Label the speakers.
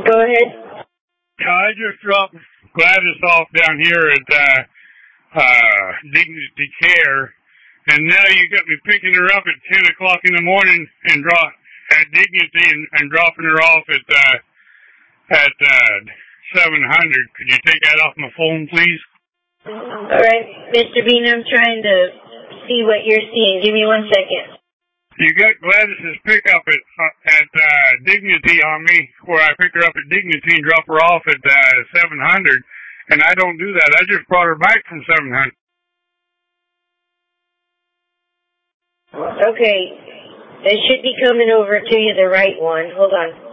Speaker 1: Go ahead.
Speaker 2: I just dropped Gladys off down here at Dignity Care, and now you got me picking her up at 10 o'clock in the morning and at Dignity and dropping her off at 700. Could you take that off my phone, please?
Speaker 1: All right, Mr. Bean, I'm trying to see what you're seeing. Give me 1 second.
Speaker 2: You got Gladys's pickup at Dignity on me, where I pick her up at Dignity and drop her off at 700, and I don't do that. I just brought her back from 700.
Speaker 1: Okay, they should be coming over to you, the right one. Hold on.